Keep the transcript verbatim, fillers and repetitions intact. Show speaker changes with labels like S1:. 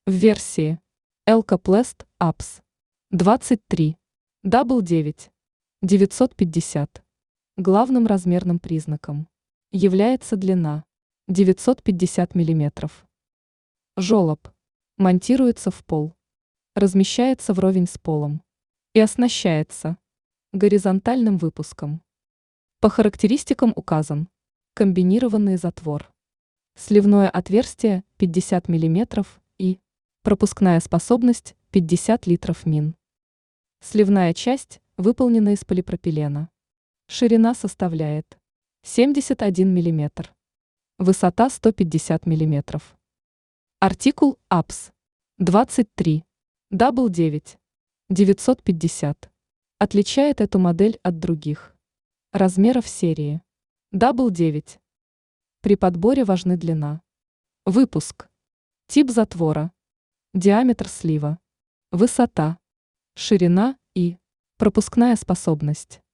S1: В версии Elcaplast Apps двадцать три дабл девять девятьсот пятьдесят главным размерным признаком является длина девятьсот пятьдесят миллиметров. Жолоб монтируется в пол, размещается вровень с полом и оснащается горизонтальным выпуском. По характеристикам указан комбинированный затвор, сливное отверстие пятьдесят миллиметров и пропускная способность пятьдесят литров мин. Сливная часть выполнена из полипропилена. Ширина составляет семьдесят один миллиметр. Высота сто пятьдесят миллиметров. Артикул Апс двадцать три дабл девять девятьсот пятьдесят отличает эту модель от других размеров серии дабл девять. При подборе важны длина, выпуск, тип затвора, диаметр слива, высота, ширина и пропускная способность.